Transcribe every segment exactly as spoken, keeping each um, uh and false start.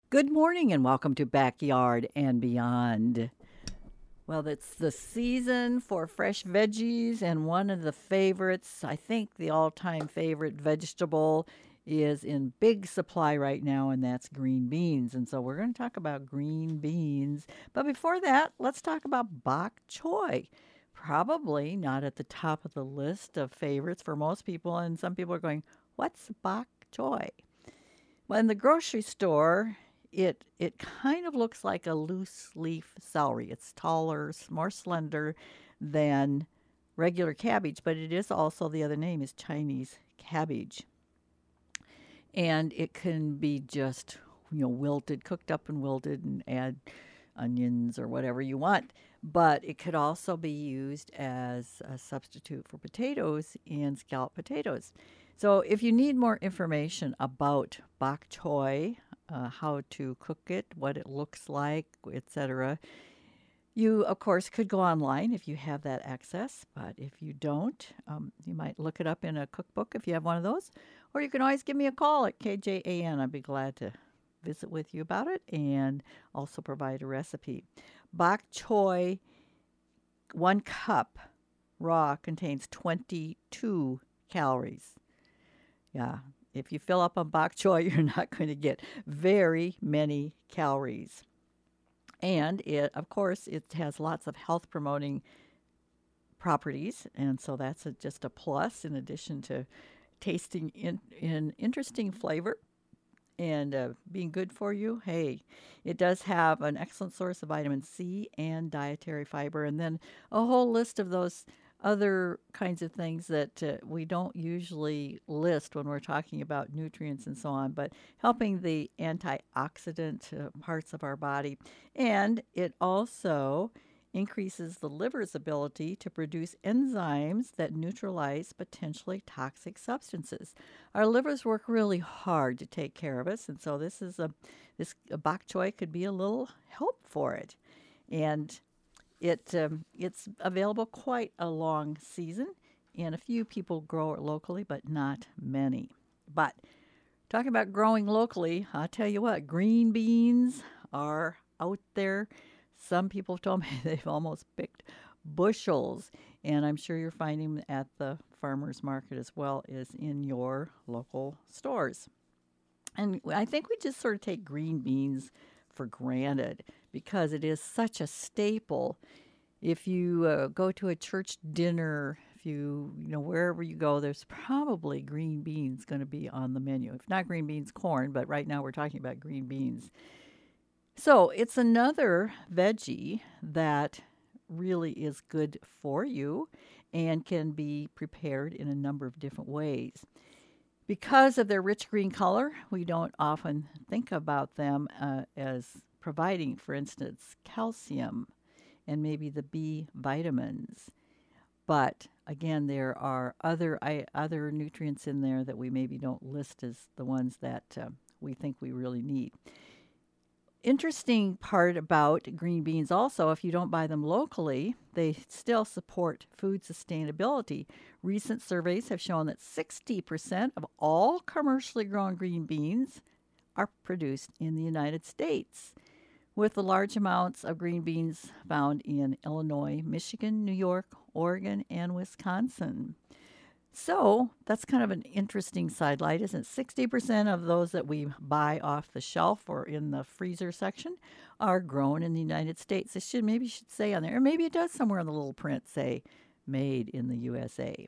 Good morning and welcome to Backyard and Beyond. Well, it's the season for fresh veggies, and one of the favorites, I think the all time favorite vegetable, is in big supply right now, and that's green beans. And so we're going to talk about green beans. But before that, let's talk about bok choy. Probably not at the top of the list of favorites for most people, and some people are going, "What's bok choy?" Well, in the grocery store, it it kind of looks like a loose leaf celery. It's taller, s- more slender than regular cabbage, but it is also the other name is Chinese cabbage. And it can be just, you know, wilted, cooked up and wilted and add onions or whatever you want. But it could also be used as a substitute for potatoes in scalloped potatoes. So if you need more information about bok choy, uh, how to cook it, what it looks like, et cetera, you, of course, could go online if you have that access. But if you don't, um, you might look it up in a cookbook if you have one of those. Or you can always give me a call at K J A N. I'd be glad to visit with you about it and also provide a recipe. Bok choy, one cup raw, contains twenty-two calories. Yeah, if you fill up on bok choy, you're not going to get very many calories. And it, of course, it has lots of health promoting properties, and so that's a, just a plus in addition to tasting in, in interesting flavor and uh, being good for you. Hey, it does have an excellent source of vitamin C and dietary fiber, and then a whole list of those other kinds of things that uh, we don't usually list when we're talking about nutrients and so on, but helping the antioxidant uh, parts of our body. And it also increases the liver's ability to produce enzymes that neutralize potentially toxic substances. Our livers work really hard to take care of us, and so this is a this a bok choy could be a little help for it. And it um, it's available quite a long season, and a few people grow it locally, but not many. But talking about growing locally, I'll tell you what, green beans are out there. Some people told me they've almost picked bushels, and I'm sure you're finding them at the farmers market as well as in your local stores. And I think we just sort of take green beans for granted because it is such a staple. If you uh, go to a church dinner, if you, you know, wherever you go, there's probably green beans going to be on the menu. If not green beans, corn, but right now we're talking about green beans. So it's another veggie that really is good for you and can be prepared in a number of different ways. Because of their rich green color, we don't often think about them uh, as providing, for instance, calcium and maybe the B vitamins. But again, there are other I, other nutrients in there that we maybe don't list as the ones that uh, we think we really need. Interesting part about green beans also, if you don't buy them locally, they still support food sustainability. Recent surveys have shown that sixty percent of all commercially grown green beans are produced in the United States, with the large amounts of green beans found in Illinois, Michigan, New York, Oregon, and Wisconsin. So that's kind of an interesting sidelight, isn't it? sixty percent of those that we buy off the shelf or in the freezer section are grown in the United States. It should maybe should say on there, or maybe it does somewhere in the little print say made in the U S A.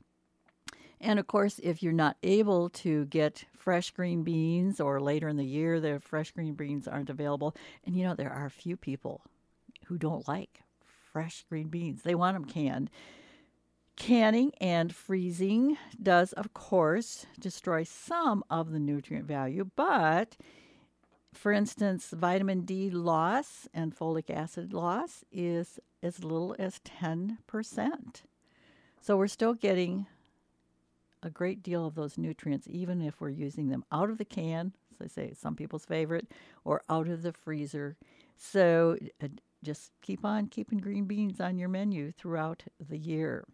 And of course, if you're not able to get fresh green beans or later in the year the fresh green beans aren't available, and you know there are a few people who don't like fresh green beans. They want them canned. Canning and freezing does, of course, destroy some of the nutrient value, but for instance, vitamin D loss and folic acid loss is as little as ten percent. So we're still getting a great deal of those nutrients, even if we're using them out of the can, as I say, some people's favorite, or out of the freezer. So uh, just keep on keeping green beans on your menu throughout the year.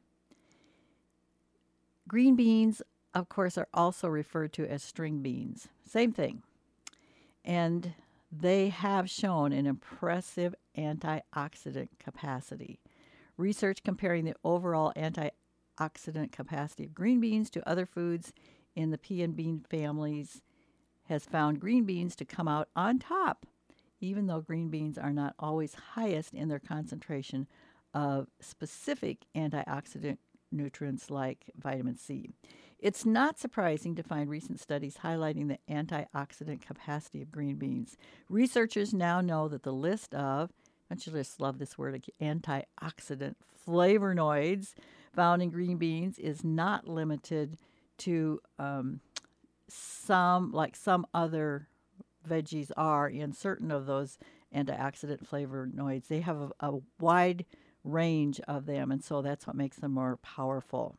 Green beans, of course, are also referred to as string beans. Same thing. And they have shown an impressive antioxidant capacity. Research comparing the overall antioxidant capacity of green beans to other foods in the pea and bean families has found green beans to come out on top, even though green beans are not always highest in their concentration of specific antioxidant nutrients like vitamin C. It's not surprising to find recent studies highlighting the antioxidant capacity of green beans. Researchers now know that the list of, don't you just love this word, antioxidant flavonoids found in green beans is not limited to um, some, like some other veggies are in certain of those antioxidant flavonoids. They have a, a wide range of them, and so that's what makes them more powerful.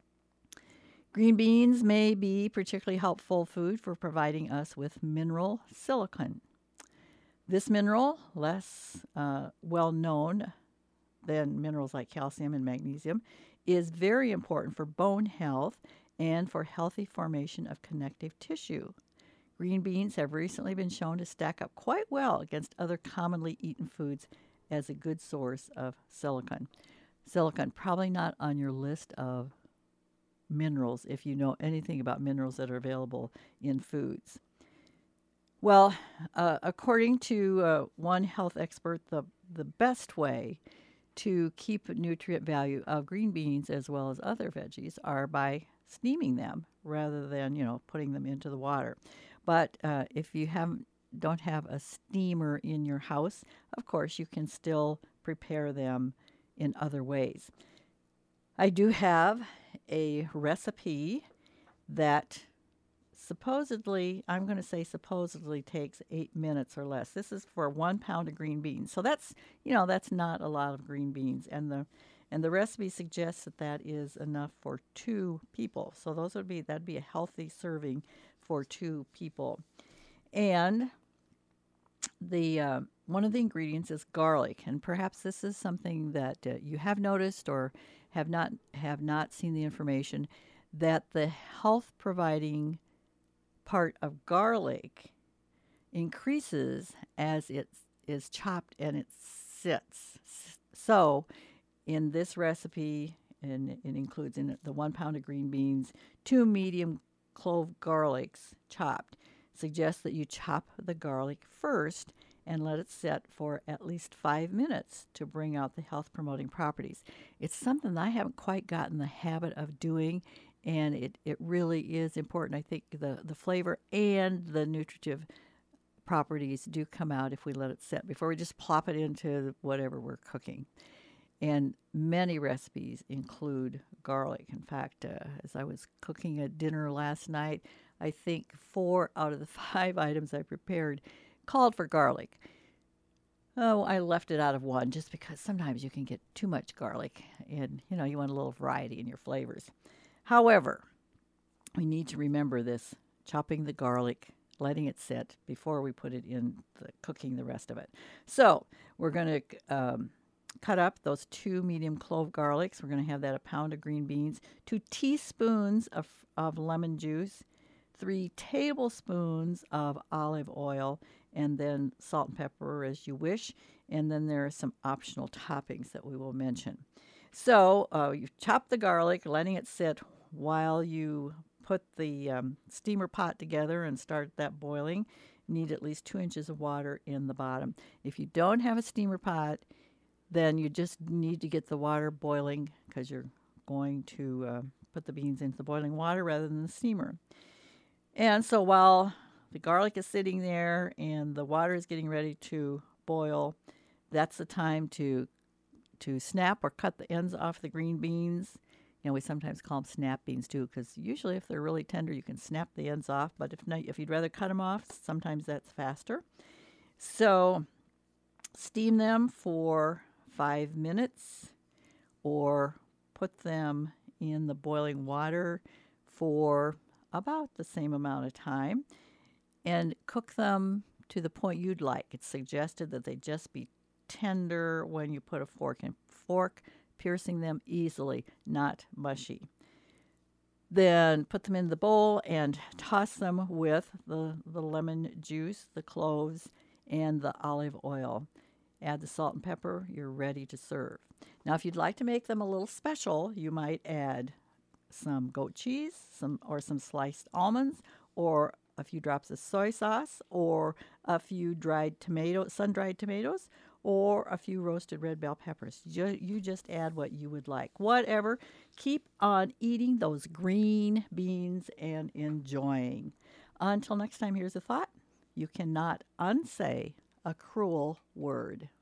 Green beans may be particularly helpful food for providing us with mineral silicon. This mineral, less uh, well known than minerals like calcium and magnesium, is very important for bone health and for healthy formation of connective tissue. Green beans have recently been shown to stack up quite well against other commonly eaten foods as a good source of silicon. Silicon, probably not on your list of minerals if you know anything about minerals that are available in foods. Well, uh, according to uh, one health expert, the, the best way to keep nutrient value of green beans as well as other veggies are by steaming them rather than, you know, putting them into the water. But uh, if you haven't don't have a steamer in your house, of course, you can still prepare them in other ways. I do have a recipe that supposedly, I'm going to say supposedly takes eight minutes or less. This is for one pound of green beans. So that's, you know, that's not a lot of green beans. And the and the recipe suggests that that is enough for two people. So those would be, that'd be a healthy serving for two people. And the uh, one of the ingredients is garlic, and perhaps this is something that uh, you have noticed or have not have not seen the information that the health providing part of garlic increases as it is chopped and it sits. So, in this recipe, and it includes in it the one pound of green beans, two medium clove garlics chopped. Suggests that you chop the garlic first and let it sit for at least five minutes to bring out the health promoting properties. It's something that I haven't quite gotten the habit of doing, and it, it really is important. I think the, the flavor and the nutritive properties do come out if we let it sit before we just plop it into whatever we're cooking. And many recipes include garlic. In fact, uh, as I was cooking a dinner last night, I think four out of the five items I prepared called for garlic. Oh, I left it out of one just because sometimes you can get too much garlic and, you know, you want a little variety in your flavors. However, we need to remember this, chopping the garlic, letting it sit before we put it in the cooking the rest of it. So we're going to um, cut up those two medium clove garlics. We're going to have that a pound of green beans, two teaspoons of, of lemon juice, three tablespoons of olive oil, and then salt and pepper as you wish. And then there are some optional toppings that we will mention. So uh, you chop the garlic, letting it sit while you put the um, steamer pot together and start that boiling. You need at least two inches of water in the bottom. If you don't have a steamer pot, then you just need to get the water boiling because you're going to uh, put the beans into the boiling water rather than the steamer. And so while the garlic is sitting there and the water is getting ready to boil, that's the time to to snap or cut the ends off the green beans. You know, we sometimes call them snap beans too, because usually if they're really tender, you can snap the ends off. But if not, if you'd rather cut them off, sometimes that's faster. So steam them for five minutes or put them in the boiling water for about the same amount of time and cook them to the point you'd like. It's suggested that they just be tender when you put a fork in. Fork piercing them easily, not mushy. Then put them in the bowl and toss them with the, the lemon juice, the cloves, and the olive oil. Add the salt and pepper. You're ready to serve. Now, if you'd like to make them a little special, you might add some goat cheese, some or some sliced almonds, or a few drops of soy sauce, or a few dried tomato, sun-dried tomatoes, or a few roasted red bell peppers. Ju- You just add what you would like. Whatever. Keep on eating those green beans and enjoying. Until next time, here's a thought. You cannot unsay a cruel word.